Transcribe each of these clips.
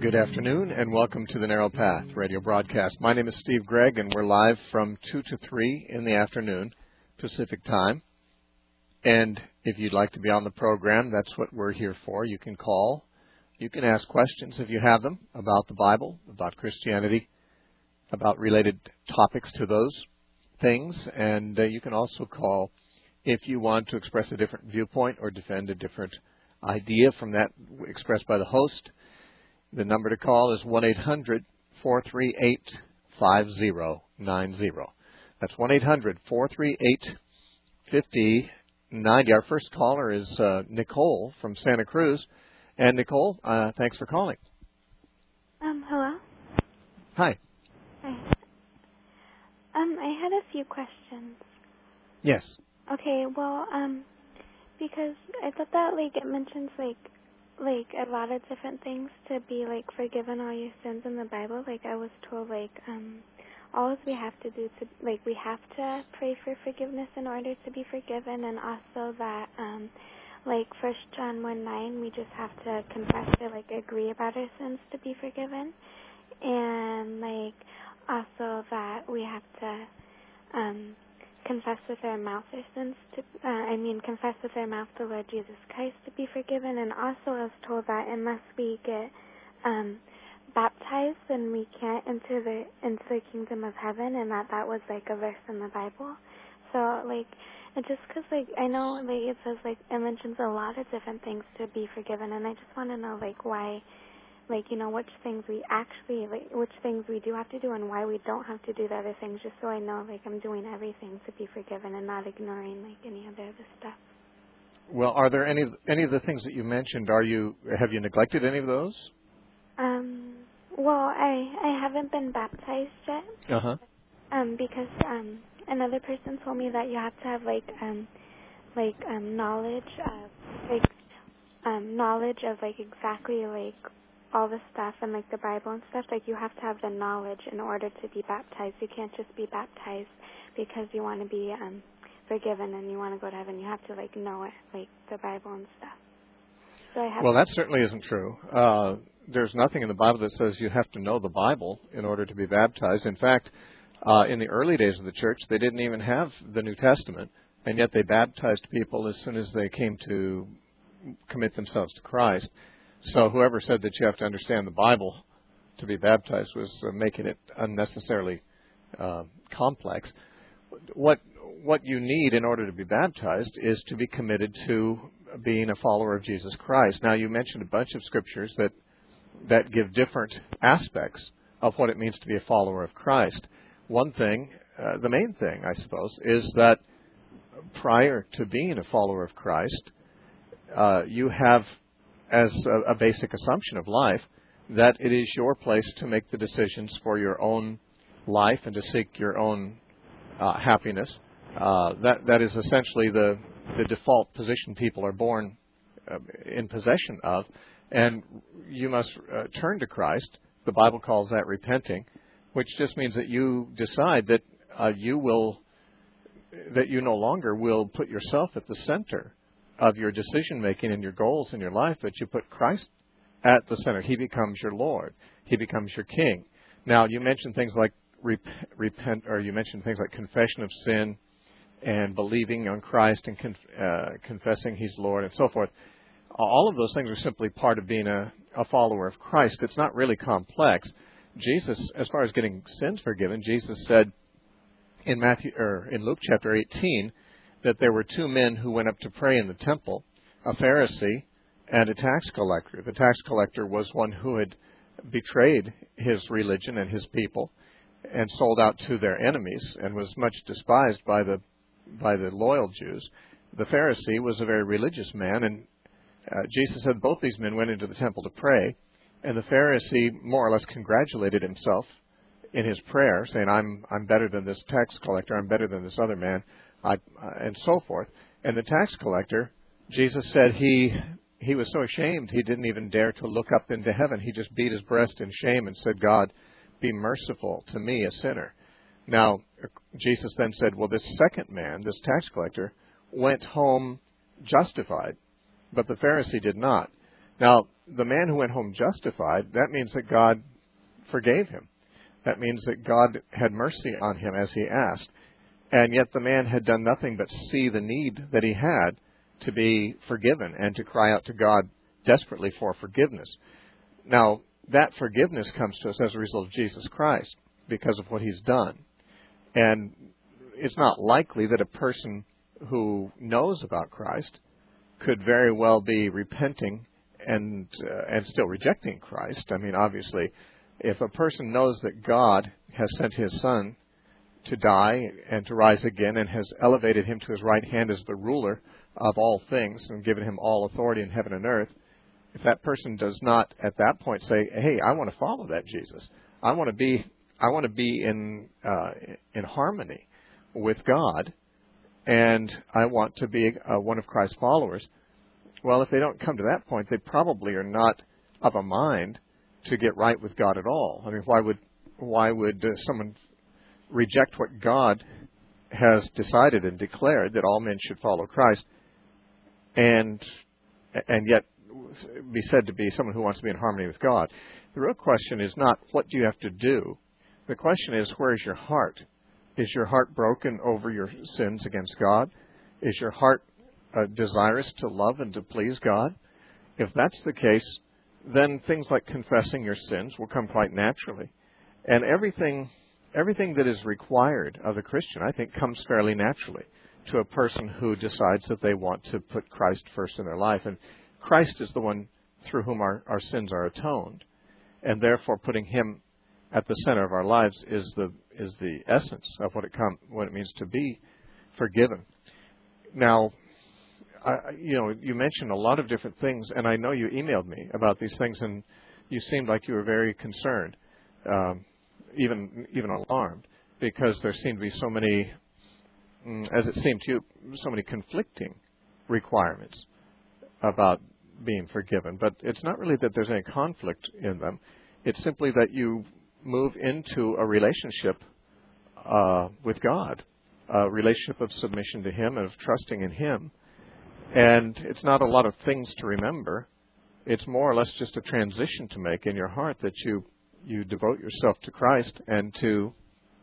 Good afternoon, and welcome to the Narrow Path radio broadcast. My name is Steve Gregg, and we're live from 2 to 3 in the afternoon, Pacific time. And if you'd like to be on the program, that's what we're here for. You can call. You can ask questions if you have them about the Bible, about Christianity, about related topics to those things. And you can also call if you want to express a different viewpoint or defend a different idea from that expressed by the host. The number to call is 1-800-438-5090. That's 1-800-438-5090. Our first caller is Nicole from Santa Cruz. And Nicole, thanks for calling. Hello? Hi. Hi. I had a few questions. Yes. Okay, well, because I thought that, it mentions, a lot of different things to be, forgiven all your sins in the Bible. I was told, all we have to do to, we have to pray for forgiveness in order to be forgiven, and also that, 1 John 1:9, we just have to confess or, agree about our sins to be forgiven. And, also that we have to, confess with our mouth our sins confess with our mouth the Lord Jesus Christ to be forgiven. And also I was told that unless we get baptized, then we can't enter the kingdom of heaven, and that was a verse in the Bible. So and just because I know it says it mentions a lot of different things to be forgiven, and I just want to know why, which things we actually, which things we do have to do and why we don't have to do the other things, just so I know, I'm doing everything to be forgiven and not ignoring, any other stuff. Well, are there any of the things that you mentioned, have you neglected any of those? Well, I haven't been baptized yet. Uh-huh. Because, another person told me that you have to have, knowledge of, exactly, all the stuff and the Bible and stuff. You have to have the knowledge in order to be baptized. You can't just be baptized because you want to be forgiven and you want to go to heaven. You have to know it, the Bible and stuff. So well, that certainly isn't true. There's nothing in the Bible that says you have to know the Bible in order to be baptized. In fact, in the early days of the church, they didn't even have the New Testament, and yet they baptized people as soon as they came to commit themselves to Christ. So whoever said that you have to understand the Bible to be baptized was making it unnecessarily complex. What you need in order to be baptized is to be committed to being a follower of Jesus Christ. Now, you mentioned a bunch of scriptures that give different aspects of what it means to be a follower of Christ. One thing, the main thing, I suppose, is that prior to being a follower of Christ, you have as a basic assumption of life, that it is your place to make the decisions for your own life and to seek your own happiness. That is essentially the default position people are born in possession of, and you must turn to Christ. The Bible calls that repenting, which just means that you decide that you no longer will put yourself at the center of your decision-making and your goals in your life, but you put Christ at the center. He becomes your Lord. He becomes your King. Now, you mentioned things like you mentioned things like confession of sin and believing on Christ and confessing He's Lord and so forth. All of those things are simply part of being a follower of Christ. It's not really complex. Jesus, as far as getting sins forgiven, Jesus said in Luke chapter 18, that there were two men who went up to pray in the temple, a Pharisee and a tax collector. The tax collector was one who had betrayed his religion and his people and sold out to their enemies and was much despised by the loyal Jews. The Pharisee was a very religious man, and Jesus said both these men went into the temple to pray, and the Pharisee more or less congratulated himself in his prayer, saying, I'm better than this tax collector, I'm better than this other man, and so forth. And the tax collector, Jesus said he was so ashamed he didn't even dare to look up into heaven. He just beat his breast in shame and said, God, be merciful to me, a sinner. Now, Jesus then said, well, this second man, this tax collector, went home justified, but the Pharisee did not. Now, the man who went home justified, that means that God forgave him. That means that God had mercy on him as he asked. And yet the man had done nothing but see the need that he had to be forgiven and to cry out to God desperately for forgiveness. Now, that forgiveness comes to us as a result of Jesus Christ because of what he's done. And it's not likely that a person who knows about Christ could very well be repenting and still rejecting Christ. I mean, obviously, if a person knows that God has sent his Son to die and to rise again and has elevated him to his right hand as the ruler of all things and given him all authority in heaven and earth, if that person does not at that point say, hey, I want to follow that Jesus, I want to be in harmony with God, and I want to be one of Christ's followers. Well, if they don't come to that point, they probably are not of a mind to get right with God at all. I mean, why would someone reject what God has decided and declared, that all men should follow Christ, and yet be said to be someone who wants to be in harmony with God? The real question is not what do you have to do. The question is, where is your heart? Is your heart broken over your sins against God? Is your heart desirous to love and to please God? If that's the case, then things like confessing your sins will come quite naturally. And everything that is required of a Christian, I think, comes fairly naturally to a person who decides that they want to put Christ first in their life. And Christ is the one through whom our sins are atoned. And therefore putting him at the center of our lives is the essence of what it means to be forgiven. Now, you mentioned a lot of different things, and I know you emailed me about these things, and you seemed like you were very concerned, even alarmed, because there seemed to be so many, as it seemed to you, so many conflicting requirements about being forgiven. But it's not really that there's any conflict in them. It's simply that you move into a relationship with God, a relationship of submission to him and of trusting in him. And it's not a lot of things to remember. It's more or less just a transition to make in your heart, that you devote yourself to Christ and to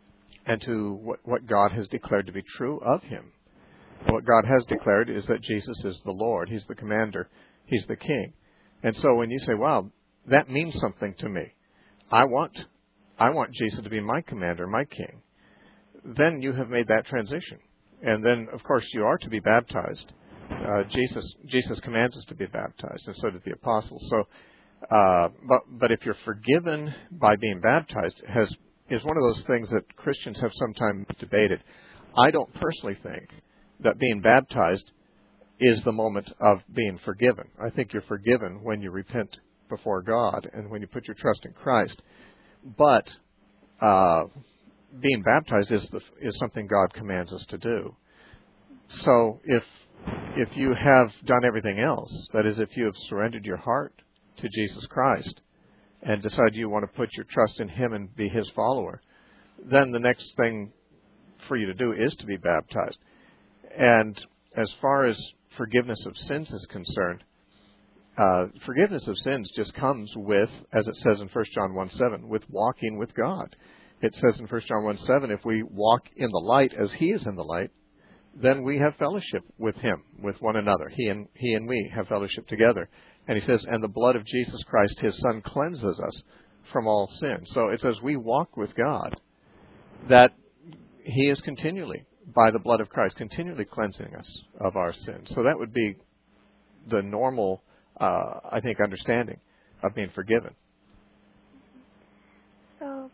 what God has declared to be true of him. And what God has declared is that Jesus is the Lord. He's the commander. He's the king. And so when you say, wow, that means something to me, I want Jesus to be my commander, my king, then you have made that transition. And then, of course, you are to be baptized. Jesus commands us to be baptized, and so did the apostles. So, but if you're forgiven by being baptized, is one of those things that Christians have sometimes debated. I don't personally think that being baptized is the moment of being forgiven. I think you're forgiven when you repent before God and when you put your trust in Christ. But being baptized is something God commands us to do. So if you have done everything else, that is, if you have surrendered your heart to Jesus Christ and decide you want to put your trust in him and be his follower, then the next thing for you to do is to be baptized. And as far as forgiveness of sins is concerned, forgiveness of sins just comes with, as it says in 1 John 1:7, with walking with God. It says in 1 John 1:7, if we walk in the light as he is in the light, then we have fellowship with him, with one another. He and we have fellowship together. And he says, and the blood of Jesus Christ, his Son, cleanses us from all sin. So it says we walk with God, that he is continually, by the blood of Christ, continually cleansing us of our sins. So that would be the normal, I think, understanding of being forgiven. So,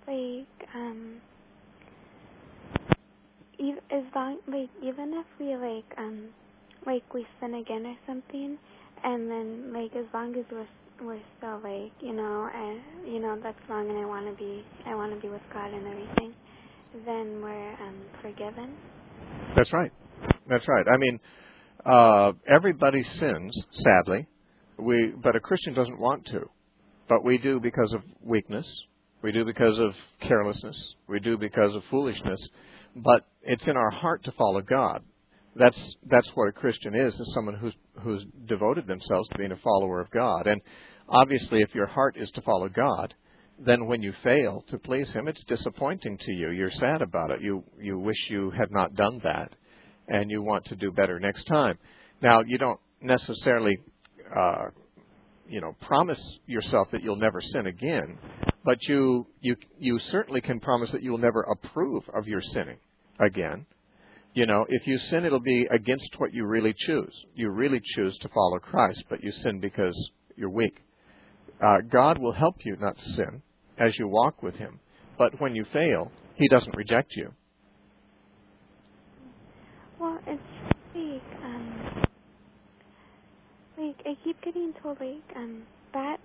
even if we we sin again or something, and then as long as we're still that's wrong, and I want to be with God and everything, then we're forgiven. That's right. I mean, everybody sins, sadly. But a Christian doesn't want to. But we do because of weakness. We do because of carelessness. We do because of foolishness. But it's in our heart to follow God. That's what a Christian is someone who's devoted themselves to being a follower of God. And Obviously, if your heart is to follow God, then when you fail to please Him, it's disappointing to you. You're sad about it. You wish you had not done that, and you want to do better next time. Now, you don't necessarily, promise yourself that you'll never sin again, but you certainly can promise that you'll never approve of your sinning again. If you sin, it'll be against what you really choose. You really choose to follow Christ, but you sin because you're weak. God will help you not to sin as you walk with Him. But when you fail, He doesn't reject you. Well, it's I keep getting told, that,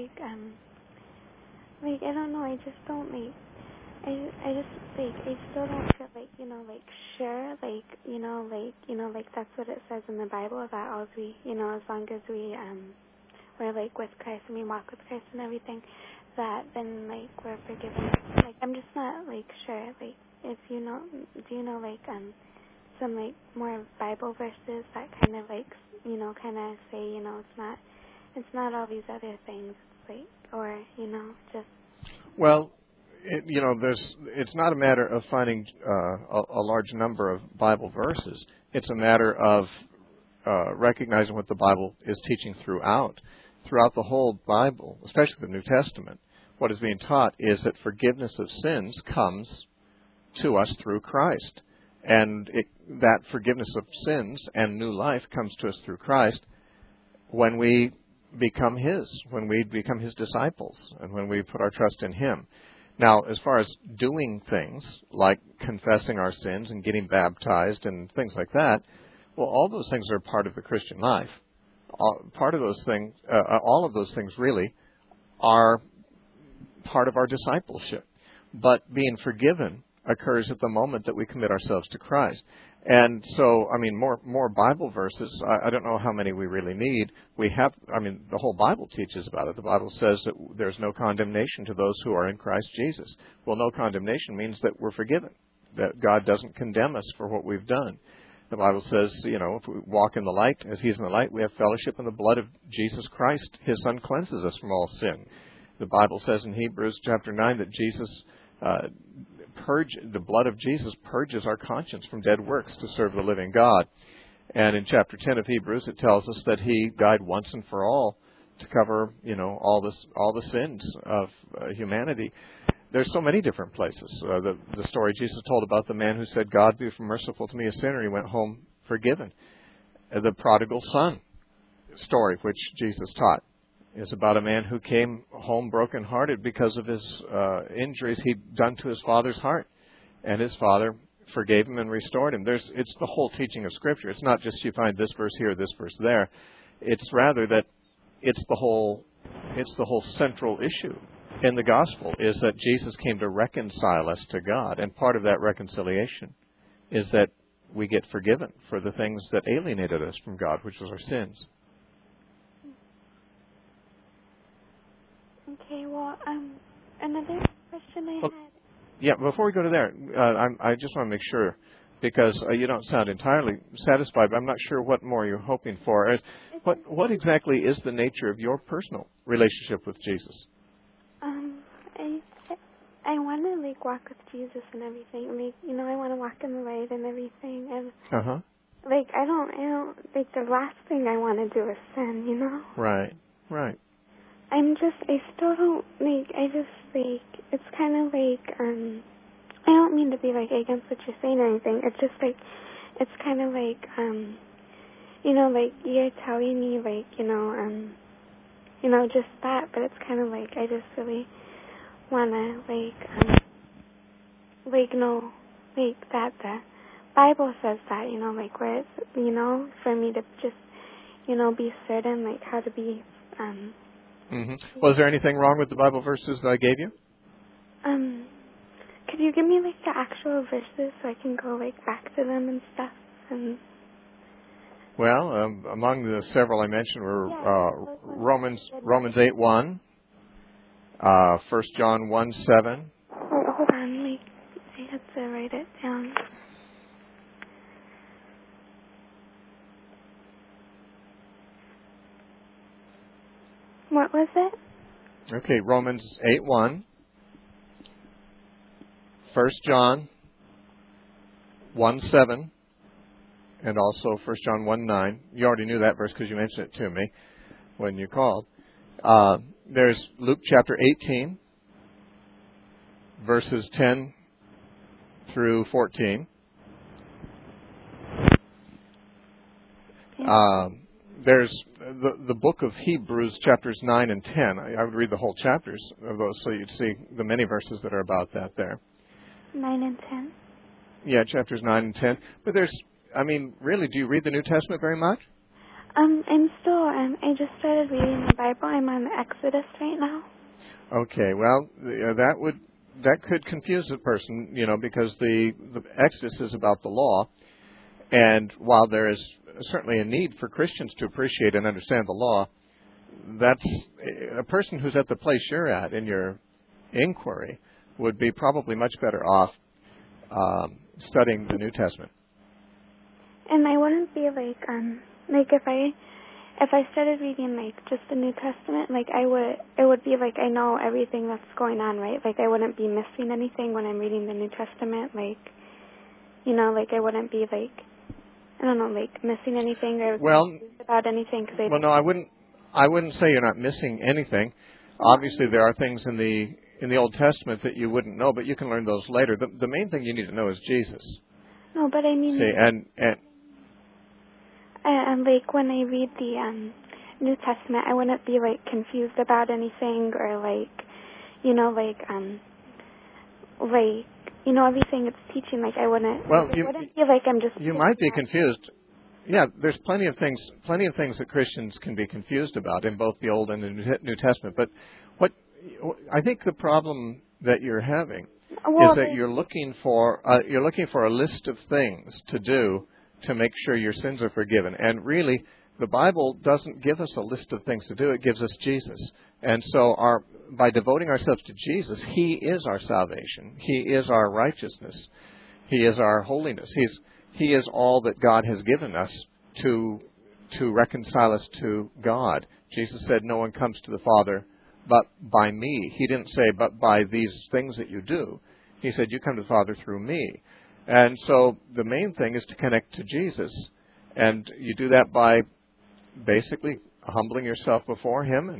I don't know, I just don't, I just, I still don't feel, sure, that's what it says in the Bible, that as we, as long as we, we're, with Christ and we walk with Christ and everything, that then, we're forgiven. I'm just not, sure, if do you know, some, more Bible verses that kind of, kind of say, it's not all these other things, or, just... Well, it's not a matter of finding a large number of Bible verses. It's a matter of recognizing what the Bible is teaching throughout the whole Bible, especially the New Testament. What is being taught is that forgiveness of sins comes to us through Christ. And that forgiveness of sins and new life comes to us through Christ when we become His disciples, and when we put our trust in Him. Now, as far as doing things like confessing our sins and getting baptized and things like that, well, all those things are part of the Christian life. All of those things really are part of our discipleship. But being forgiven occurs at the moment that we commit ourselves to Christ. And so, more Bible verses, I don't know how many we really need. The whole Bible teaches about it. The Bible says that there's no condemnation to those who are in Christ Jesus. Well, no condemnation means that we're forgiven, that God doesn't condemn us for what we've done. The Bible says, if we walk in the light, as He's in the light, we have fellowship in the blood of Jesus Christ. His Son cleanses us from all sin. The Bible says in Hebrews chapter 9 that the blood of Jesus purges our conscience from dead works to serve the living God. And in chapter 10 of Hebrews, it tells us that He died once and for all to cover, all the sins of humanity. There's so many different places. The story Jesus told about the man who said, "God, be merciful to me, a sinner." He went home forgiven. The prodigal son story, which Jesus taught, is about a man who came home brokenhearted because of his injuries he'd done to his father's heart. And his father forgave him and restored him. It's the whole teaching of Scripture. It's not just you find this verse here, this verse there. It's rather that it's the whole central issue in the gospel is that Jesus came to reconcile us to God. And part of that reconciliation is that we get forgiven for the things that alienated us from God, which was our sins. Okay, well, another question I had. Yeah, before we go to there, I just want to make sure, because you don't sound entirely satisfied, but I'm not sure what more you're hoping for. What exactly is the nature of your personal relationship with Jesus? I want to walk with Jesus and everything. I want to walk in the light and everything. And I don't the last thing I want to do is sin. Right. I still don't, it's kind of I don't mean to be, against what you're saying or anything. It's just, it's kind of you're telling me, just that, but it's kind of I just really want to, know, that the Bible says that, where it's, for me to just, be certain, how to be, Was there anything wrong with the Bible verses that I gave you? Could you give me the actual verses so I can go back to them and stuff? Well, among the several I mentioned were Romans 8:1, 1 John 1:7. Hold on, I have to write it down. What was it? Okay, Romans 8:1, 1 John 1:7, and also 1 John 1:9. You already knew that verse because you mentioned it to me when you called. There's Luke chapter 18, verses 10 through 14. There's the book of Hebrews, chapters 9 and 10. I would read the whole chapters of those so you'd see the many verses that are about that there. 9 and 10? Yeah, chapters 9 and 10. But really, do you read the New Testament very much? I'm still, I just started reading the Bible. I'm on Exodus right now. Okay, well, that could confuse a person, because the Exodus is about the law. And while there is certainly a need for Christians to appreciate and understand the law, that's a person who's at the place you're at in your inquiry would be probably much better off studying the New Testament. And I wouldn't be if I started reading just the New Testament, it would be I know everything that's going on, right? I wouldn't be missing anything when I'm reading the New Testament, I wouldn't be missing anything or confused about anything. No, I wouldn't say you're not missing anything. Obviously, there are things in the Old Testament that you wouldn't know, but you can learn those later. The main thing you need to know is Jesus. No, but I mean, see, and when I read the New Testament, I wouldn't be confused about anything or everything it's teaching. I wouldn't. Well, it wouldn't be I'm just. You might be confused. Yeah, there's plenty of things that Christians can be confused about in both the Old and the New Testament. But what I think the problem that you're having is that you're looking for a list of things to do to make sure your sins are forgiven. And really, the Bible doesn't give us a list of things to do. It gives us Jesus. And so by devoting ourselves to Jesus, He is our salvation. He is our righteousness. He is our holiness. He is all that God has given us to reconcile us to God. Jesus said, no one comes to the Father but by me. He didn't say, but by these things that you do. He said, you come to the Father through me. And so the main thing is to connect to Jesus. And you do that by basically humbling yourself before Him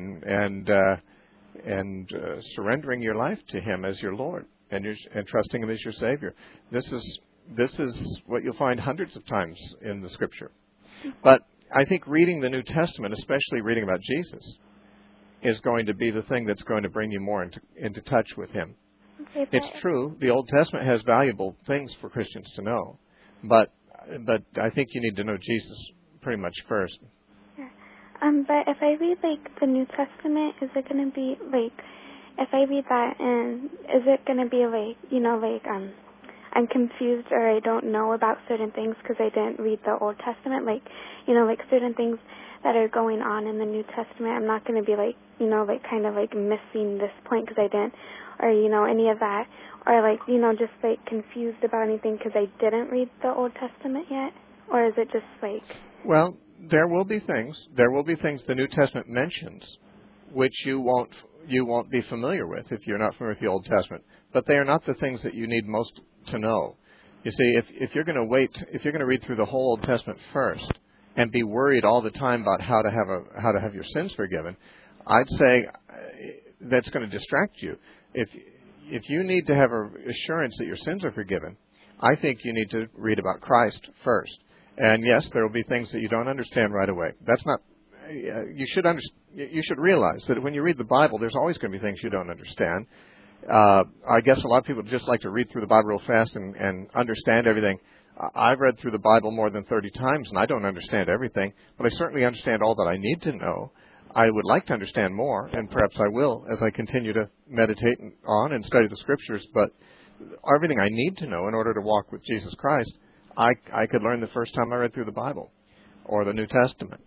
and surrendering your life to Him as your Lord and trusting Him as your Savior. This is what you'll find hundreds of times in the Scripture. But I think reading the New Testament, especially reading about Jesus, is going to be the thing that's going to bring you more into touch with Him. Okay, it's true, the Old Testament has valuable things for Christians to know, but I think you need to know Jesus pretty much first. Yeah. But if I read the New Testament, is it going to be if I read that, and is it going to be I'm confused or I don't know about certain things because I didn't read the Old Testament, certain things that are going on in the New Testament, I'm not going to be missing this point because I didn't, or any of that, or just confused about anything because I didn't read the Old Testament yet, or is it just Well, there will be things the New Testament mentions which you won't be familiar with if you're not familiar with the Old Testament, but they are not the things that you need most to know. You see, if you're going to read through the whole Old Testament first and be worried all the time about how to have your sins forgiven, I'd say that's going to distract you. If you need to have an assurance that your sins are forgiven, I think you need to read about Christ first. And yes, there will be things that you don't understand right away. That's not. You should realize that when you read the Bible, there's always going to be things you don't understand. I guess a lot of people just like to read through the Bible real fast and understand everything. I've read through the Bible more than 30 times, and I don't understand everything, but I certainly understand all that I need to know. I would like to understand more, and perhaps I will as I continue to meditate on and study the Scriptures, but everything I need to know in order to walk with Jesus Christ, I could learn the first time I read through the Bible or the New Testament.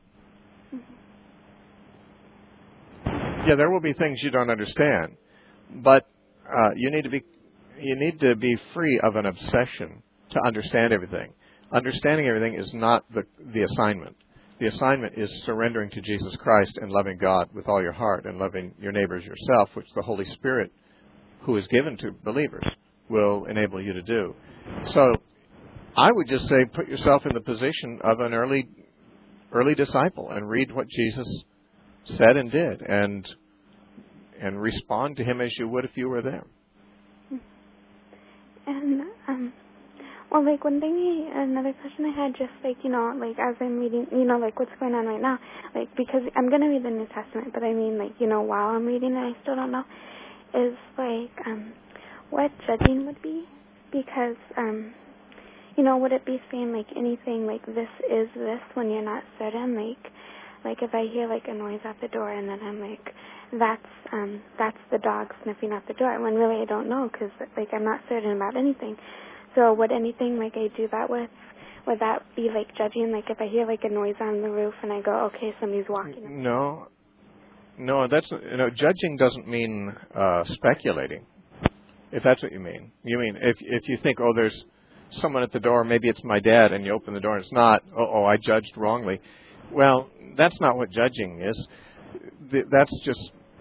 Yeah, there will be things you don't understand, but you need to be free of an obsession to understand everything. Understanding everything is not the assignment. The assignment is surrendering to Jesus Christ and loving God with all your heart and loving your neighbors yourself, which the Holy Spirit, who is given to believers, will enable you to do. So I would just say put yourself in the position of an early disciple and read what Jesus said and did, and respond to him as you would if you were there. And well, like another question I had, just like, like as I'm reading, like what's going on right now, like because I'm gonna read the New Testament, but I mean, like, while I'm reading it, I still don't know, is like what judging would be, because would it be saying like anything like this is this when you're not certain, like if I hear like a noise at the door and then I'm like, that's the dog sniffing at the door, when really I don't know, because like I'm not certain about anything. So would anything like I do that with, would that be like judging? Like if I hear like a noise on the roof and I go, okay, somebody's walking. No, that's judging doesn't mean speculating. If that's what you mean, if you think, oh, there's someone at the door, maybe it's my dad, and you open the door and it's not. Oh, I judged wrongly. Well, that's not what judging is. That's just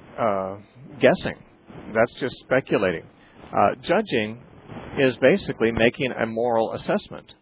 guessing. That's just speculating. Judging is basically making a moral assessment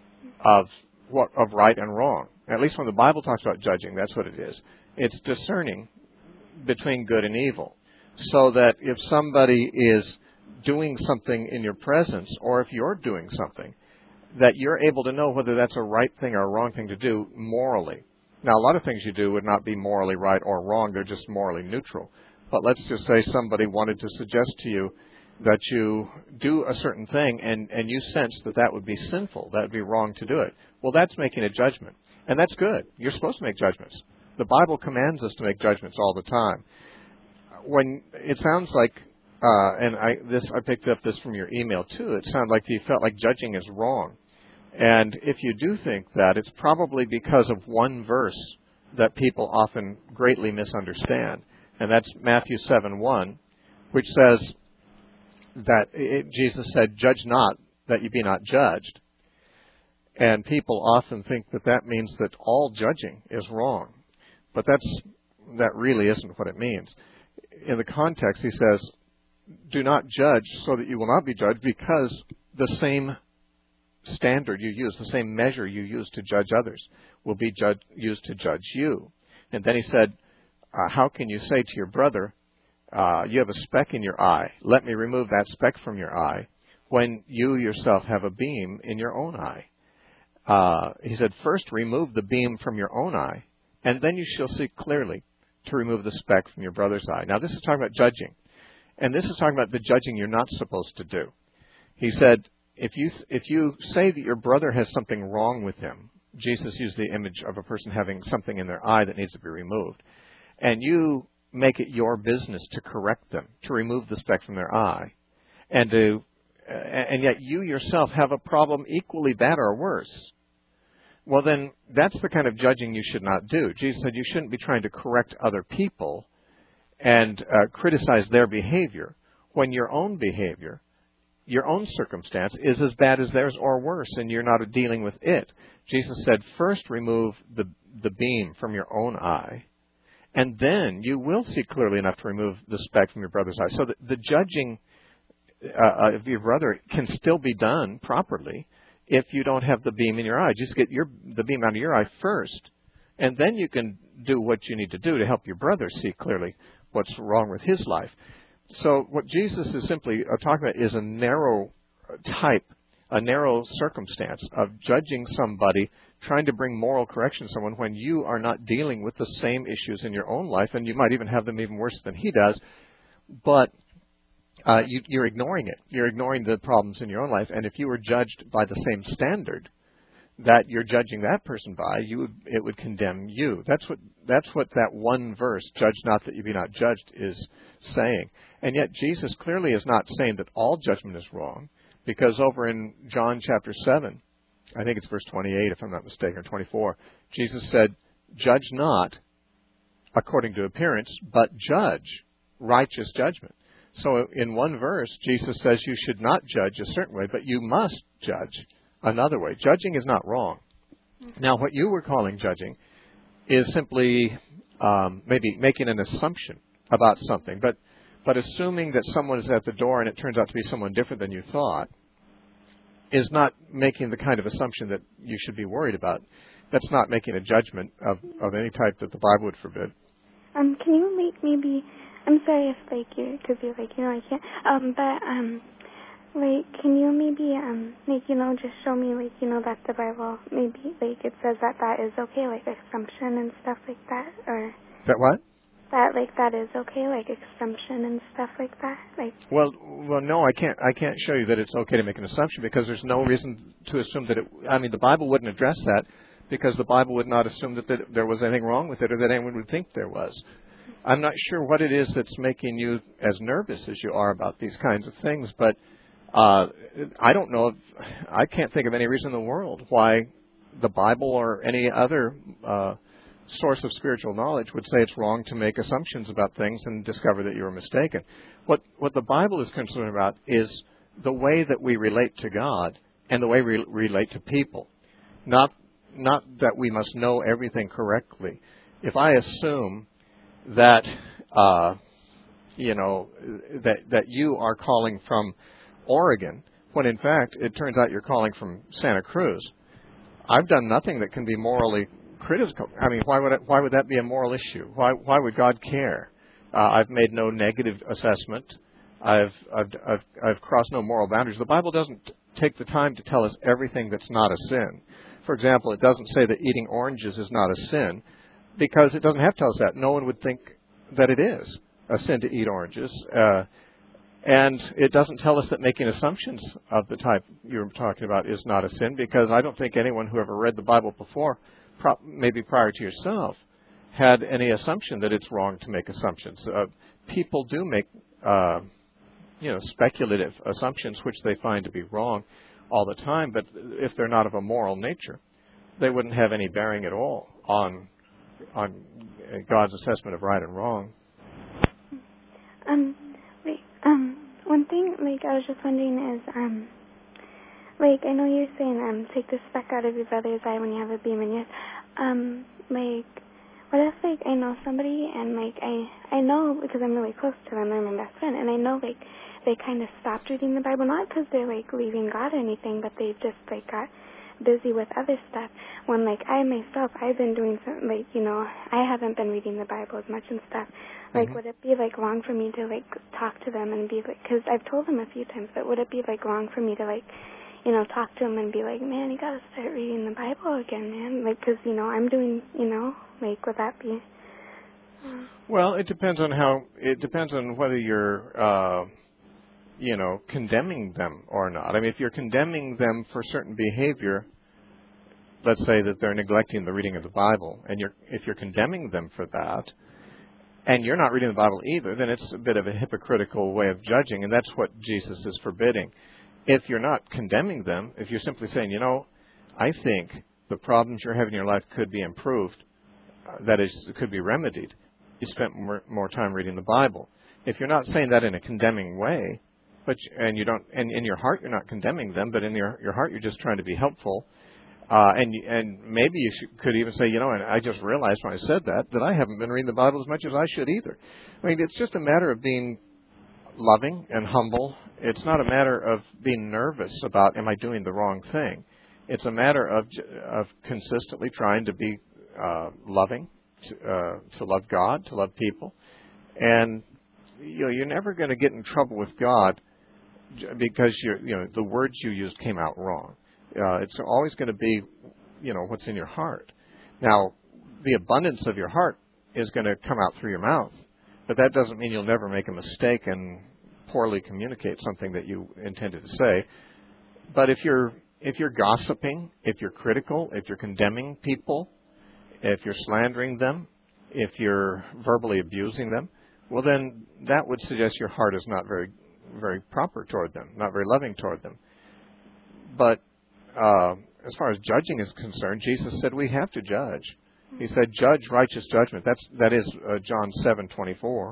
of right and wrong. At least when the Bible talks about judging, that's what it is. It's discerning between good and evil, so that if somebody is doing something in your presence, or if you're doing something, that you're able to know whether that's a right thing or a wrong thing to do morally. Now, a lot of things you do would not be morally right or wrong. They're just morally neutral. But let's just say somebody wanted to suggest to you that you do a certain thing, and you sense that would be sinful, that would be wrong to do it. Well, that's making a judgment. And that's good. You're supposed to make judgments. The Bible commands us to make judgments all the time. When it sounds like, I picked up this from your email too, it sounded like you felt like judging is wrong. And if you do think that, it's probably because of one verse that people often greatly misunderstand. And that's Matthew 7:1, which says that Jesus said, "Judge not, that you be not judged." And people often think that means that all judging is wrong. But that really isn't what it means. In the context, he says, do not judge so that you will not be judged, because the same standard you use, the same measure you use to judge others, will be used to judge you. And then he said, how can you say to your brother, you have a speck in your eye, let me remove that speck from your eye, when you yourself have a beam in your own eye? He said, first remove the beam from your own eye, and then you shall see clearly to remove the speck from your brother's eye. Now, this is talking about judging. And this is talking about the judging you're not supposed to do. He said, if you say that your brother has something wrong with him, Jesus used the image of a person having something in their eye that needs to be removed, and you make it your business to correct them, to remove the speck from their eye, and yet you yourself have a problem equally bad or worse, well, then that's the kind of judging you should not do. Jesus said you shouldn't be trying to correct other people and criticize their behavior when your own behavior, your own circumstance, is as bad as theirs or worse, and you're not dealing with it. Jesus said, first remove the beam from your own eye, and then you will see clearly enough to remove the speck from your brother's eye. So the judging of your brother can still be done properly if you don't have the beam in your eye. Just get the beam out of your eye first, and then you can do what you need to do to help your brother see clearly what's wrong with his life. So what Jesus is simply talking about is a narrow circumstance of judging somebody, trying to bring moral correction to someone when you are not dealing with the same issues in your own life, and you might even have them even worse than he does, but you're ignoring it. You're ignoring the problems in your own life, and if you were judged by the same standard that you're judging that person by, it would condemn you. That's what that one verse, "Judge not that you be not judged," is saying. And yet Jesus clearly is not saying that all judgment is wrong, because over in John chapter 7, I think it's verse 28 if I'm not mistaken, or 24, Jesus said, "Judge not according to appearance, but judge righteous judgment." So in one verse, Jesus says you should not judge a certain way, but you must judge another way. Judging is not wrong. Now, what you were calling judging is simply maybe making an assumption about something, but assuming that someone is at the door and it turns out to be someone different than you thought is not making the kind of assumption that you should be worried about. That's not making a judgment of any type that the Bible would forbid. Can you maybe? I'm sorry if because you're I can't. Can you maybe just show me that the Bible maybe it says that is okay, assumption and stuff like that, or that what? That is okay, assumption and stuff like that, Well, no, I can't show you that it's okay to make an assumption because there's no reason to assume that the Bible wouldn't address that because the Bible would not assume that there was anything wrong with it or that anyone would think there was. I'm not sure what it is that's making you as nervous as you are about these kinds of things, but I don't know. I can't think of any reason in the world why the Bible or any other source of spiritual knowledge would say it's wrong to make assumptions about things and discover that you were mistaken. What the Bible is concerned about is the way that we relate to God and the way we relate to people, not that we must know everything correctly. If I assume that that you are calling from Oregon, when in fact it turns out you're calling from Santa Cruz, I've done nothing that can be morally critical. Why would that be a moral issue? Why would God care? I've made no negative assessment. I've crossed no moral boundaries. The Bible doesn't take the time to tell us everything that's not a sin. For example, it doesn't say that eating oranges is not a sin because it doesn't have to tell us that. No one would think that it is a sin to eat oranges. And it doesn't tell us that making assumptions of the type you're talking about is not a sin because I don't think anyone who ever read the Bible before, maybe prior to yourself, had any assumption that it's wrong to make assumptions. People do make speculative assumptions which they find to be wrong all the time, but if they're not of a moral nature, they wouldn't have any bearing at all on God's assessment of right and wrong. One thing, I was just wondering is, I know you're saying, take the speck out of your brother's eye when you have a beam in yours. What if, I know somebody and, I know because I'm really close to them, they're my best friend, and I know, they kind of stopped reading the Bible, not because they're, leaving God or anything, but they've just, got busy with other stuff. When, I myself, I've been doing some, I haven't been reading the Bible as much and stuff. Would it be, wrong for me to, talk to them and be, because I've told them a few times, but would it be, wrong for me to, talk to them and be man, you gotta start reading the Bible again, man, because, I'm doing, would that be? Well, it depends on whether you're, condemning them or not. If you're condemning them for certain behavior, let's say that they're neglecting the reading of the Bible, and if you're condemning them for that, and you're not reading the Bible either, then it's a bit of a hypocritical way of judging, and that's what Jesus is forbidding. If you're not condemning them, if you're simply saying, I think the problems you're having in your life could be improved, that is, could be remedied, you spent more time reading the Bible. If you're not saying that in a condemning way, and in your heart you're not condemning them, but in your heart you're just trying to be helpful, and maybe you could even say, and I just realized when I said that I haven't been reading the Bible as much as I should either. It's just a matter of being loving and humble. It's not a matter of being nervous about, am I doing the wrong thing? It's a matter of consistently trying to be loving, to love God, to love people. And you're never going to get in trouble with God because the words you used came out wrong. It's always going to be, what's in your heart. Now, the abundance of your heart is going to come out through your mouth, but that doesn't mean you'll never make a mistake and poorly communicate something that you intended to say. But if you're gossiping, if you're critical, if you're condemning people, if you're slandering them, if you're verbally abusing them, well, then that would suggest your heart is not very, very proper toward them, not very loving toward them. But as far as judging is concerned, Jesus said we have to judge. He said, "Judge righteous judgment." That is John 7:24.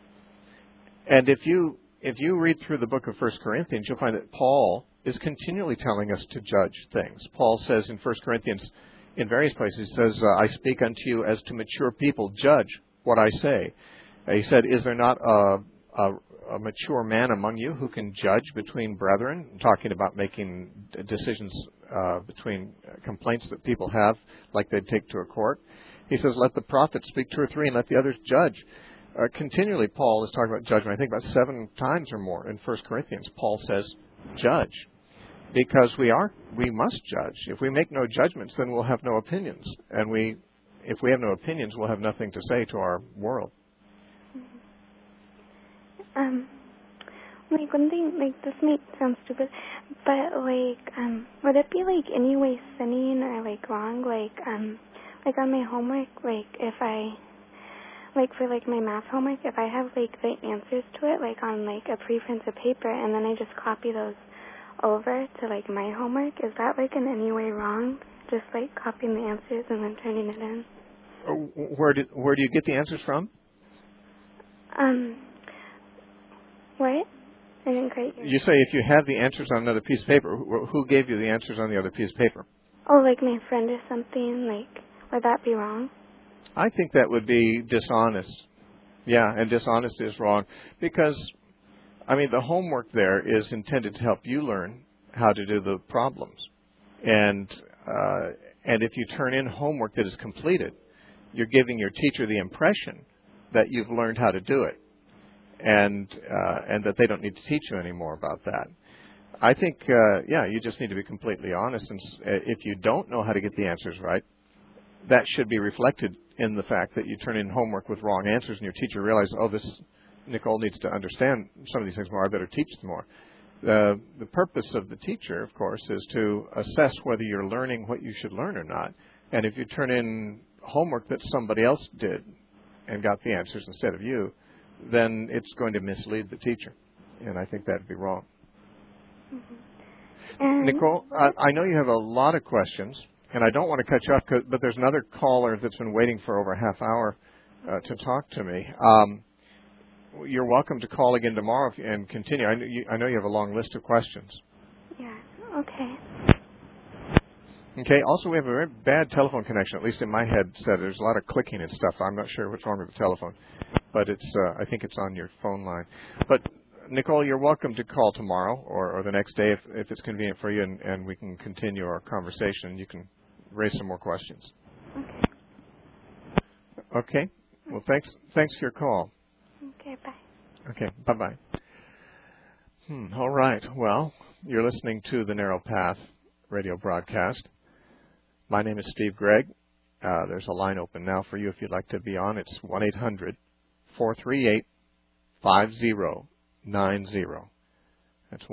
And if you read through the book of 1 Corinthians, you'll find that Paul is continually telling us to judge things. Paul says in 1 Corinthians in various places. He says, I speak unto you as to mature people. Judge what I say. He said, is there not a mature man among you who can judge between brethren, talking about making decisions between complaints that people have, like they'd take to a court? He says, let the prophets speak 2 or 3 and let the others judge. Continually, Paul is talking about judgment. I think about 7 times or more in 1 Corinthians. Paul says, judge. Because we must judge. If we make no judgments, then we'll have no opinions. And if we have no opinions, we'll have nothing to say to our world. Like one thing, like this might sound stupid, but like, would it be like any way sinning or like wrong, like on my homework, like if I, like for like my math homework, if I have like the answers to it, like on like a pre-printed paper, and then I just copy those over to like my homework, is that like in any way wrong? Just like copying the answers and then turning it in? Where do you get the answers from? What? I didn't quite hear. You say if you have the answers on another piece of paper. Who gave you the answers on the other piece of paper? Oh, like my friend or something. Like, would that be wrong? I think that would be dishonest. Yeah, and dishonest is wrong because, I mean, the homework there is intended to help you learn how to do the problems. And if you turn in homework that is completed, you're giving your teacher the impression that you've learned how to do it, and that they don't need to teach you any more about that. I think, you just need to be completely honest. And if you don't know how to get the answers right, that should be reflected in the fact that you turn in homework with wrong answers, and your teacher realizes, Nicole needs to understand some of these things more. I better teach them more. The purpose of the teacher, of course, is to assess whether you're learning what you should learn or not. And if you turn in homework that somebody else did and got the answers instead of you, then it's going to mislead the teacher. And I think that would be wrong. Mm-hmm. Nicole, I know you have a lot of questions, and I don't want to cut you off, but there's another caller that's been waiting for over a half hour to talk to me. You're welcome to call again tomorrow and continue. I know you have a long list of questions. Yeah, okay. Okay, also we have a very bad telephone connection, at least in my headset. There's a lot of clicking and stuff. I'm not sure what's wrong with the telephone, but I think it's on your phone line. But, Nicole, you're welcome to call tomorrow or the next day if it's convenient for you, and we can continue our conversation. You can raise some more questions. Okay. Okay. Well, thanks for your call. Okay, bye. Okay, bye-bye. All right. Well, you're listening to the Narrow Path radio broadcast. My name is Steve Gregg. There's a line open now for you if you'd like to be on. It's 1-800-438-5090. That's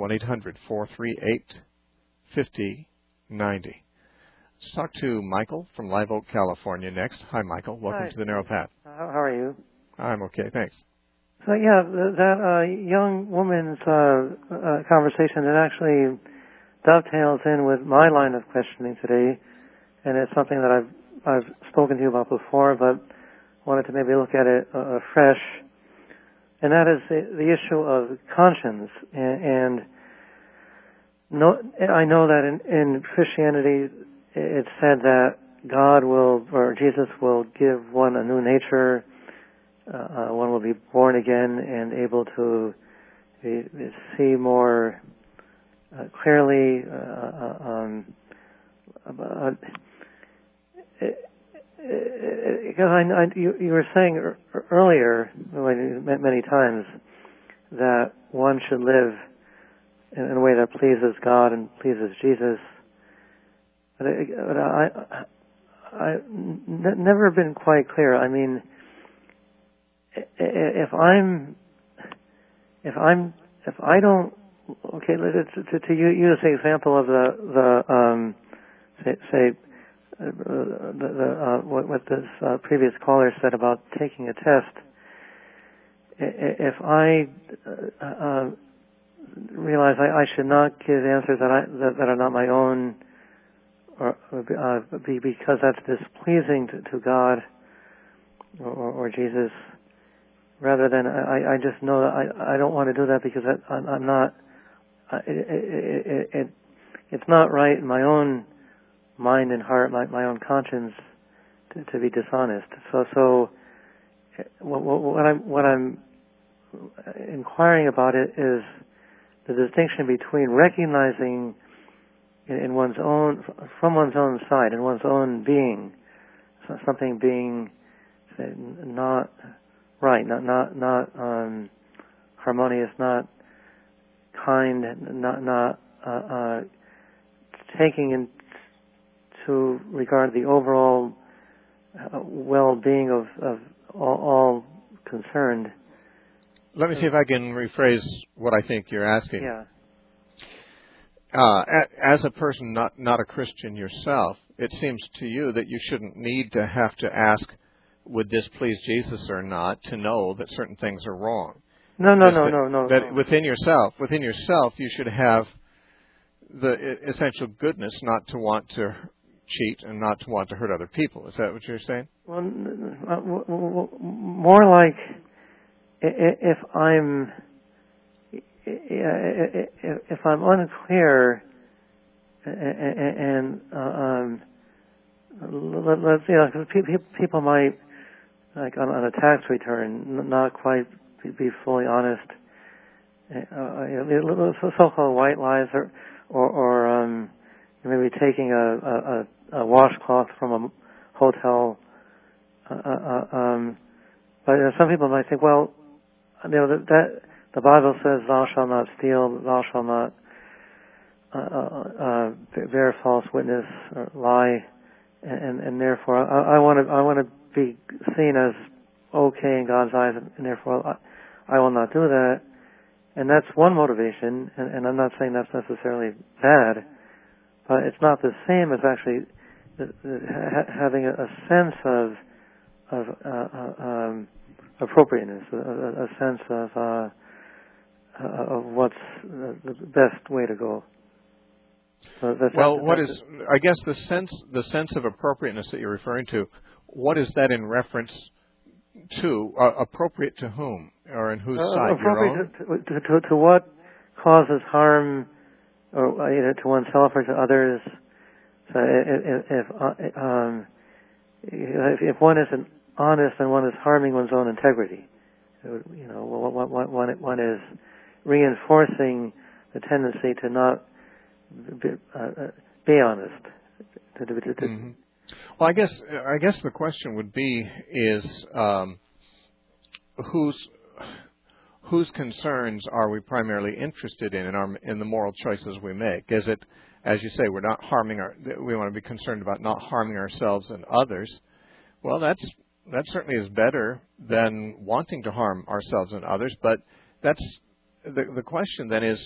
1-800-438-5090. Let's talk to Michael from Live Oak, California next. Hi, Michael. Welcome to the Narrow Path. How are you? I'm okay, thanks. So, that young woman's conversation, it actually dovetails in with my line of questioning today, and it's something that I've spoken to you about before, but wanted to maybe look at it afresh, and that is the issue of conscience. And I know that in Christianity it's said that God will, or Jesus will give one a new nature. One will be born again and able to see more clearly. Because you were saying earlier, many times, that one should live in a way that pleases God and pleases Jesus. But I've never been quite clear. I mean, if I don't, okay, to use the example of what this previous caller said about taking a test. If I realize I should not give answers that are not my own, or because that's displeasing to God or Jesus, rather than I just know that I don't want to do that because I'm not. It's not right in my own mind mind and heart, my own conscience, to be dishonest. So what I'm inquiring about it is the distinction between recognizing in one's own, from one's own side, in one's own being, something being, say, not right, not harmonious, not kind, not taking into regard the overall well-being of all concerned. Let me see if I can rephrase what I think you're asking. Yeah. As a person not a Christian yourself, it seems to you that you shouldn't need to have to ask, would this please Jesus or not, to know that certain things are wrong. No. That within yourself, you should have the essential goodness not to want to cheat and not to want to hurt other people. Is that what you're saying? Well, more like if I'm unclear and let's people might, like on a tax return, not quite be fully honest, so-called white lies, or maybe taking a washcloth from a hotel. But some people might think, well, that the Bible says, "Thou shalt not steal, thou shalt not bear false witness or lie," and therefore I want to be seen as okay in God's eyes, and therefore I will not do that. And that's one motivation, and I'm not saying that's necessarily bad, but it's not the same as actually having a sense of appropriateness, a sense of what's the best way to go. So I guess the sense of appropriateness that you're referring to, what is that in reference to? Appropriate to whom, or in whose side? Appropriate to what causes harm, or either to oneself or to others. So if one isn't honest and one is harming one's own integrity, one is reinforcing the tendency to not be honest. Mm-hmm. Well, I guess the question would be is whose concerns are we primarily interested in the moral choices we make? Is it, as you say, we want to be concerned about not harming ourselves and others? Well, that certainly is better than wanting to harm ourselves and others. But that's the question then is,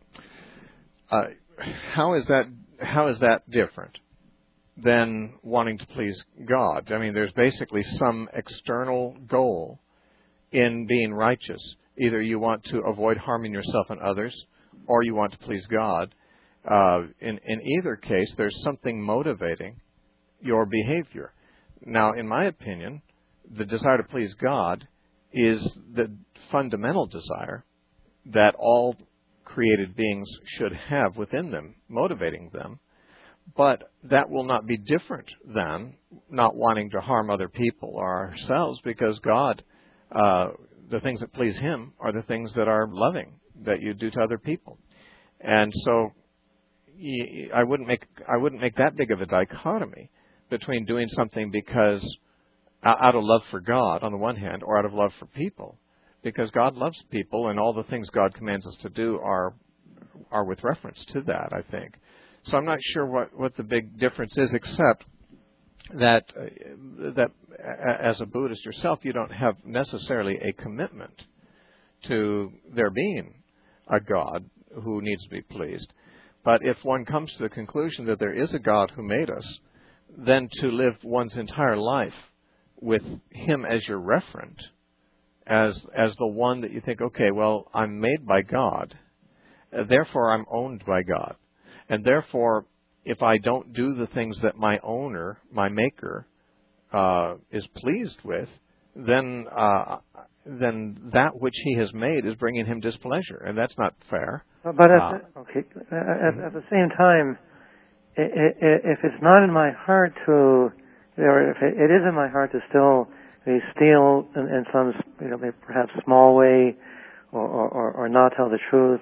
how is that different than wanting to please God? I mean, there's basically some external goal in being righteous. Either you want to avoid harming yourself and others, or you want to please God. In either case, there's something motivating your behavior. Now, in my opinion, the desire to please God is the fundamental desire that all created beings should have within them, motivating them. But that will not be different than not wanting to harm other people or ourselves, because God, the things that please Him are the things that are loving, that you do to other people. And so I wouldn't make that big of a dichotomy between doing something because out of love for God on the one hand, or out of love for people, because God loves people, and all the things God commands us to do are with reference to that, I think. So I'm not sure what the big difference is, except that as a Buddhist yourself, you don't have necessarily a commitment to there being a God who needs to be pleased. But if one comes to the conclusion that there is a God who made us, then to live one's entire life with Him as your referent, as the one that you think, okay, well, I'm made by God, therefore I'm owned by God. And therefore, if I don't do the things that my owner, my maker, is pleased with, then that which He has made is bringing Him displeasure, and that's not fair. But at the same time, if it's not in my heart to, or if it is in my heart to still steal in some, maybe perhaps small way, or not tell the truth,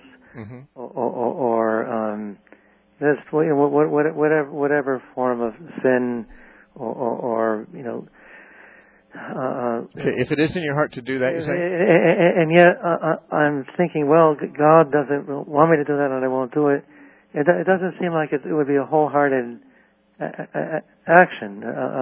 or this whatever form of sin, or if it is in your heart to do that, you say? And yet I'm thinking, well, God doesn't want me to do that, and I won't do it. It doesn't seem like it would be a wholehearted action.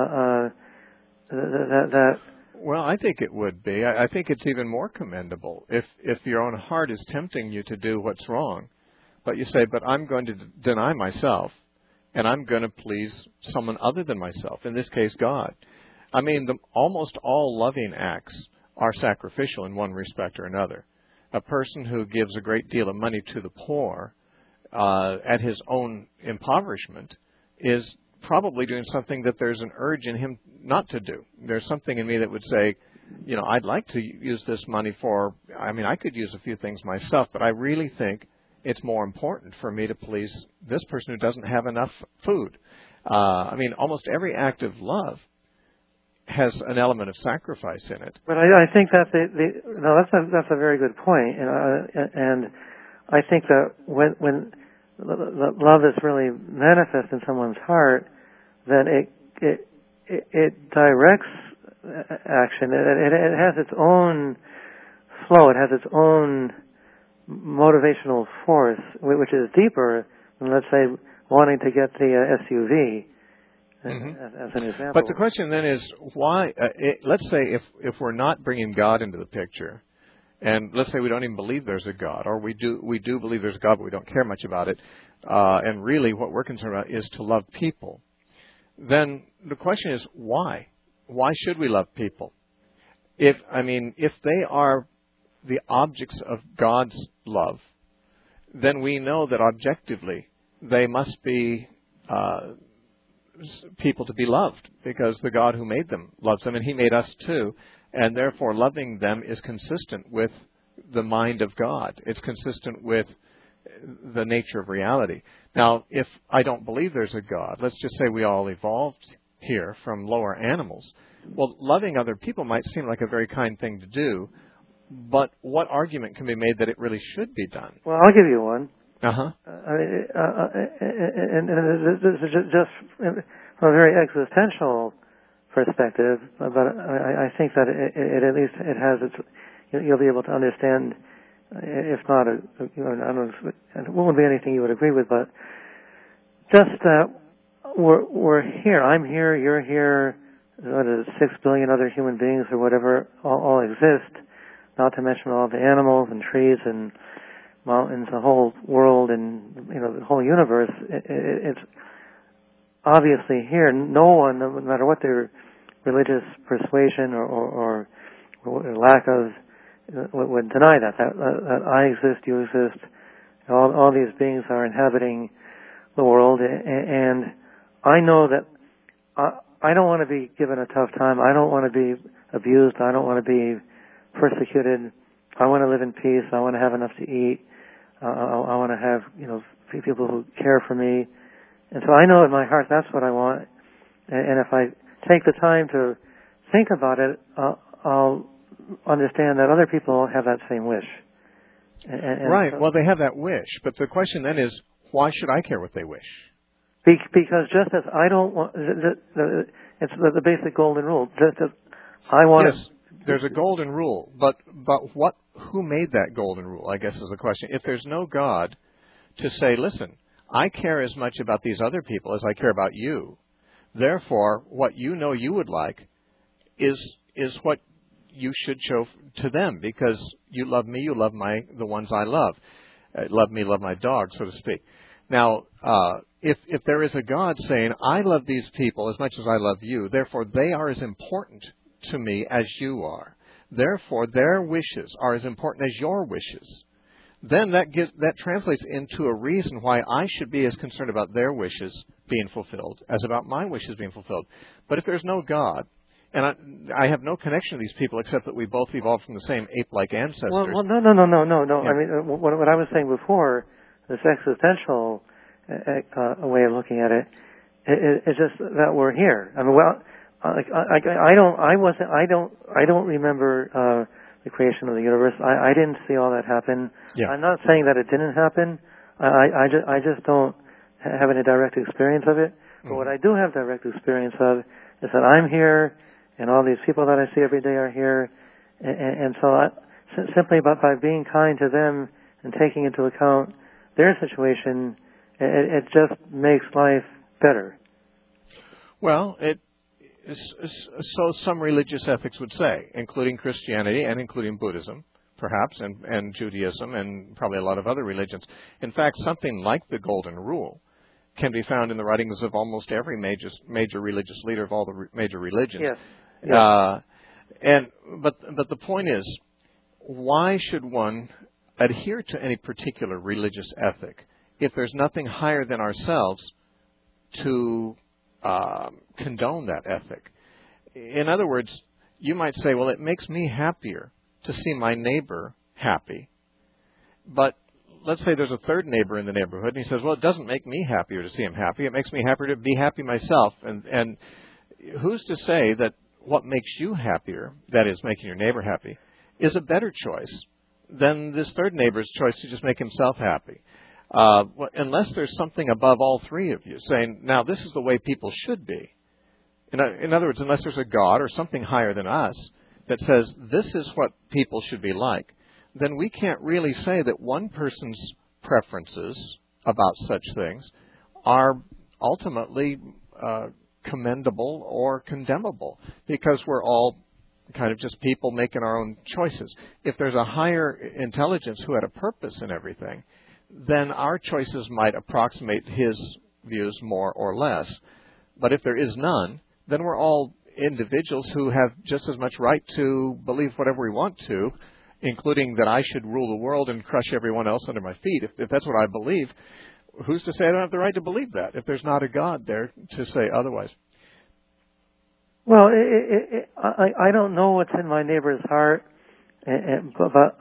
Well, I think it would be. I think it's even more commendable if your own heart is tempting you to do what's wrong, but you say, but I'm going to deny myself, and I'm going to please someone other than myself, in this case, God. I mean, almost all loving acts are sacrificial in one respect or another. A person who gives a great deal of money to the poor at his own impoverishment is probably doing something that there's an urge in him not to do. There's something in me that would say, I'd like to use this money I could use a few things myself, but I really think it's more important for me to please this person who doesn't have enough food. Almost every act of love has an element of sacrifice in it. But I think that that's a very good point, and I think that when love is really manifest in someone's heart, then it directs action. It has its own flow. It has its own motivational force, which is deeper than, let's say, wanting to get the SUV. As an example. But the question then is, why? Let's say if we're not bringing God into the picture, and let's say we don't even believe there's a God, or we do believe there's a God, but we don't care much about it, and really what we're concerned about is to love people. Then the question is, why? Why should we love people? If they are the objects of God's love, then we know that objectively they must be people to be loved, because the God who made them loves them, and He made us too, and therefore loving them is consistent with the mind of God. It's consistent with the nature of reality. Now, if I don't believe there's a God, let's just say we all evolved here from lower animals, well, loving other people might seem like a very kind thing to do, but what argument can be made that it really should be done? Well, I'll give you one. Uh-huh. And this is just from a very existential perspective, but I think that it at least it has its. You'll be able to understand, if not, I don't know, it won't be anything you would agree with, but just we're here. I'm here. You're here. 6 billion other human beings or whatever all exist. Not to mention all the animals and trees and mountains, the whole world, and the whole universe. It's obviously here. No one, no matter what their religious persuasion or lack of, would deny that I exist, you exist. All these beings are inhabiting the world, and I know that I don't want to be given a tough time. I don't want to be abused. I don't want to be persecuted. I want to live in peace. I want to have enough to eat. I want to have, people who care for me. And so I know in my heart that's what I want. And if I take the time to think about it, I'll understand that other people have that same wish. Right. Well, they have that wish. But the question then is, why should I care what they wish? Because just as I don't want, it's the basic golden rule. Just as I want. Yes, there's a golden rule, but who made that golden rule, I guess, is the question. If there's no God to say, listen, I care as much about these other people as I care about you, therefore, what you know you would like is what you should show to them, because you love me, you love the ones I love. Love me, love my dog, so to speak. Now, if there is a God saying, I love these people as much as I love you, therefore they are as important to me as you are, therefore their wishes are as important as your wishes, then that translates into a reason why I should be as concerned about their wishes being fulfilled as about my wishes being fulfilled. But if there's no God, and I have no connection to these people except that we both evolved from the same ape-like ancestors. Well, no. Yeah. I mean, what I was saying before, this existential a way of looking at it. It's just that we're here. I mean, well, I don't remember the creation of the universe. I didn't see all that happen. Yeah. I'm not saying that it didn't happen. I just don't have any direct experience of it. But what I do have direct experience of is that I'm here, and all these people that I see every day are here, and so simply by being kind to them and taking into account their situation, it just makes life better. Well, so some religious ethics would say, including Christianity and including Buddhism, perhaps, and Judaism, and probably a lot of other religions. In fact, something like the Golden Rule can be found in the writings of almost every major religious leader of all the major religions. Yes. But the point is, why should one adhere to any particular religious ethic if there's nothing higher than ourselves to condone that ethic? In other words, you might say, well, it makes me happier to see my neighbor happy. But let's say there's a third neighbor in the neighborhood, and he says, well, it doesn't make me happier to see him happy. It makes me happier to be happy myself. And who's to say that what makes you happier, that is, making your neighbor happy, is a better choice than this third neighbor's choice to just make himself happy? Unless there's something above all three of you saying, now this is the way people should be. In other words, unless there's a God or something higher than us that says this is what people should be like, then we can't really say that one person's preferences about such things are ultimately commendable or condemnable, because we're all kind of just people making our own choices. If there's a higher intelligence who had a purpose in everything, then our choices might approximate his views more or less. But if there is none, then we're all individuals who have just as much right to believe whatever we want to, including that I should rule the world and crush everyone else under my feet. If that's what I believe, who's to say I don't have the right to believe that if there's not a God there to say otherwise? Well, I don't know what's in my neighbor's heart, but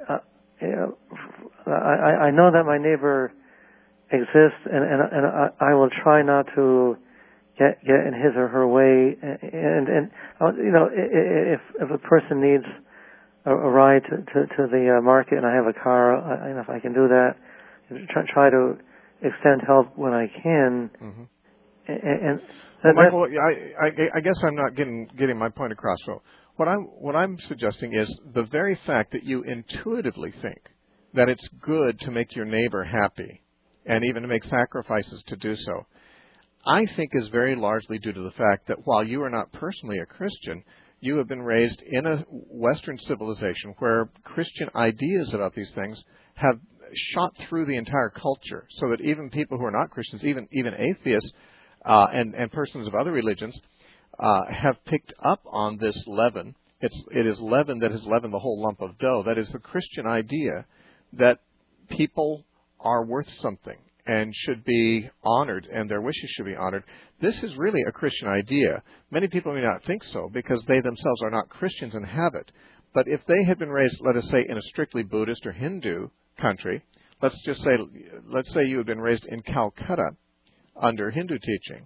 I know that my neighbor exists, and I will try not to get in his or her way. And you know, if a person needs a ride to the market and I have a car, if I can do that, try to extend help when I can. Mm-hmm. And Michael, I guess I'm not getting my point across. So what I'm suggesting is the very fact that you intuitively think that it's good to make your neighbor happy and even to make sacrifices to do so, I think is very largely due to the fact that while you are not personally a Christian, you have been raised in a Western civilization where Christian ideas about these things have shot through the entire culture, so that even people who are not Christians, even atheists and persons of other religions, have picked up on this leaven. It is leaven that has leavened the whole lump of dough. That is the Christian idea that people are worth something and should be honored, and their wishes should be honored. This is really a Christian idea. Many people may not think so because they themselves are not Christians and have it. But if they had been raised, let us say, in a strictly Buddhist or Hindu country, let's say you had been raised in Calcutta under Hindu teaching,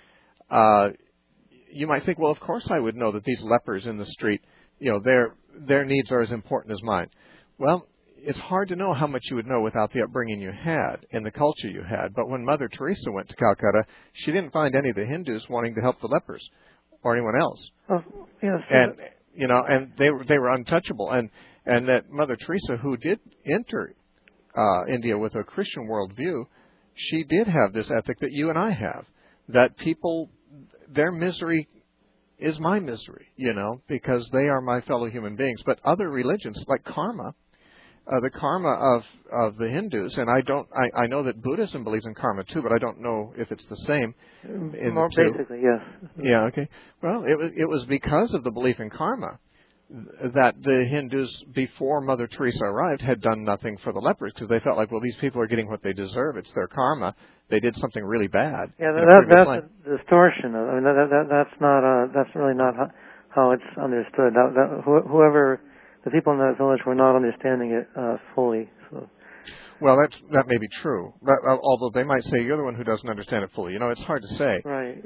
you might think, well, of course I would know that these lepers in the street, their needs are as important as mine. Well, it's hard to know how much you would know without the upbringing you had and the culture you had. But when Mother Teresa went to Calcutta, she didn't find any of the Hindus wanting to help the lepers or anyone else. Oh, yes. And they were untouchable. And that Mother Teresa, who did enter India with a Christian worldview, she did have this ethic that you and I have, that people, their misery is my misery, because they are my fellow human beings. But other religions, like karma, the karma of the Hindus, and I know that Buddhism believes in karma too, but I don't know if it's the same. More basically, yes. Yeah, okay. Well, it was because of the belief in karma that the Hindus, before Mother Teresa arrived, had done nothing for the lepers, because they felt like, well, these people are getting what they deserve. It's their karma. They did something really bad. Yeah, that's a distortion. I mean, that's really not how it's understood. Whoever. The people in that village were not understanding it fully. So. Well, that may be true, but although they might say you're the one who doesn't understand it fully. It's hard to say. Right.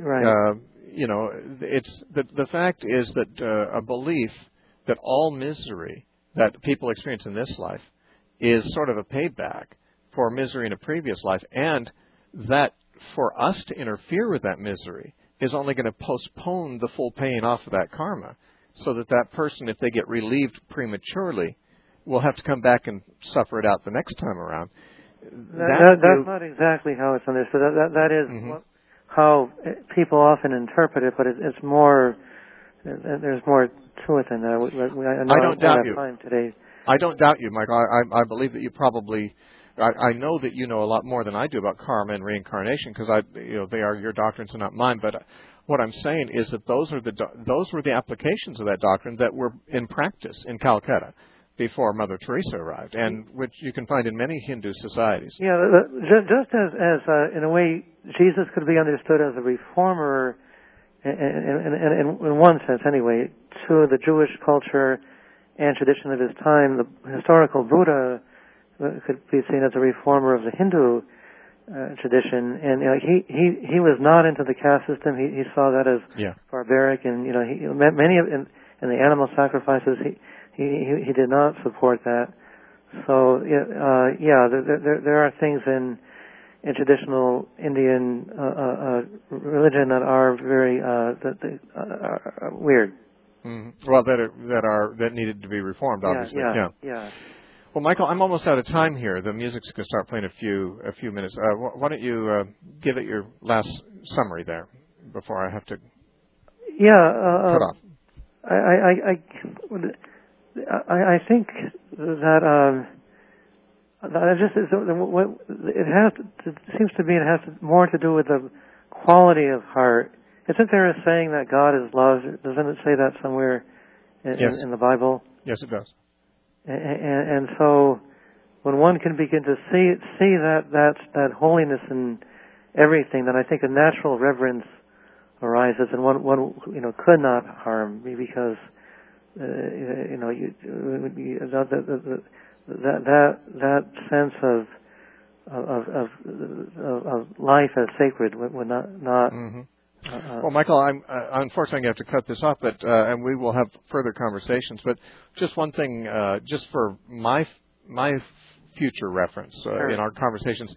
It's the fact is that a belief that all misery that people experience in this life is sort of a payback for misery in a previous life, and that for us to interfere with that misery is only going to postpone the full paying off of that karma, so that person, if they get relieved prematurely, will have to come back and suffer it out the next time around. That's not exactly how it's understood. That is how people often interpret it, but it's more. There's more to it than that. I don't doubt you. Time today. I don't doubt you, Michael. I believe that you probably. I know that you know a lot more than I do about karma and reincarnation, because they are your doctrines and not mine. But what I'm saying is that those were the applications of that doctrine that were in practice in Calcutta before Mother Teresa arrived, and which you can find in many Hindu societies. Yeah, just as in a way Jesus could be understood as a reformer, in one sense anyway, to the Jewish culture and tradition of his time. The historical Buddha could be seen as a reformer of the Hindu tradition, and he was not into the caste system. He saw that as barbaric, and many of in the animal sacrifices he did not support that. So there are things in traditional Indian religion that are very weird. Mm-hmm. Well, that needed to be reformed, obviously. Yeah. Well, Michael, I'm almost out of time here. The music's going to start playing a few minutes. Why don't you give it your last summary there before I have to cut off? I think that it seems to me it has more to do with the quality of heart. Isn't there a saying that God is love? Doesn't it say that somewhere in the Bible? Yes, it does. And so, when one can begin to see that holiness in everything, then I think a natural reverence arises, and one could not harm me, because that sense of life as sacred would not. Mm-hmm. Well, Michael, I'm unfortunately going to have to cut this off, but and we will have further conversations. But just one thing, just for my future reference in our conversations.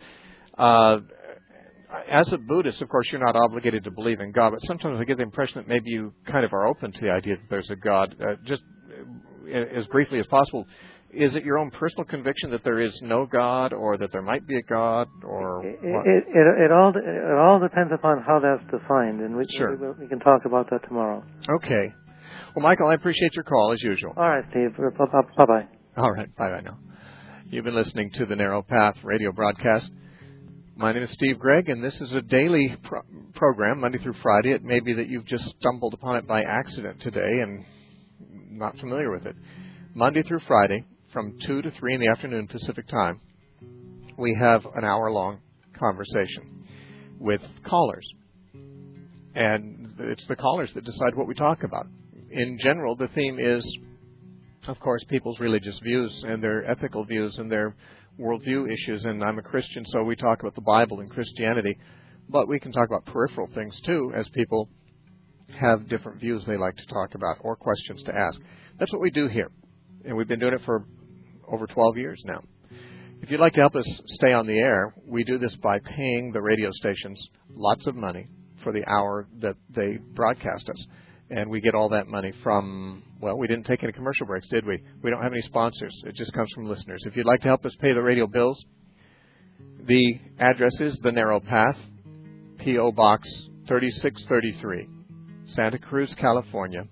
As a Buddhist, of course, you're not obligated to believe in God, but sometimes I get the impression that maybe you kind of are open to the idea that there's a God. Just as briefly as possible, is it your own personal conviction that there is no God, or that there might be a God, or what? It all depends upon how that's defined, and we can talk about that tomorrow. Okay. Well, Michael, I appreciate your call, as usual. All right, Steve. Bye-bye. All right. Bye-bye now. You've been listening to the Narrow Path radio broadcast. My name is Steve Gregg, and this is a daily program, Monday through Friday. It may be that you've just stumbled upon it by accident today and not familiar with it. Monday through Friday, from 2 to 3 in the afternoon Pacific time, we have an hour-long conversation with callers. And it's the callers that decide what we talk about. In general, the theme is, of course, people's religious views and their ethical views and their worldview issues. And I'm a Christian, so we talk about the Bible and Christianity. But we can talk about peripheral things, too, as people have different views they like to talk about or questions to ask. That's what we do here. And we've been doing it for over 12 years now. If you'd like to help us stay on the air, we do this by paying the radio stations lots of money for the hour that they broadcast us. And we get all that money from, well, we didn't take any commercial breaks, did we? We don't have any sponsors. It just comes from listeners. If you'd like to help us pay the radio bills, the address is The Narrow Path, P.O. Box 3633, Santa Cruz, California,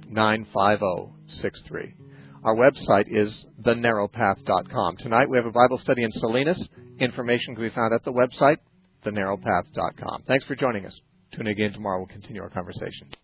95063. Our website is thenarrowpath.com. Tonight we have a Bible study in Salinas. Information can be found at the website, thenarrowpath.com. Thanks for joining us. Tune in again tomorrow. We'll continue our conversation.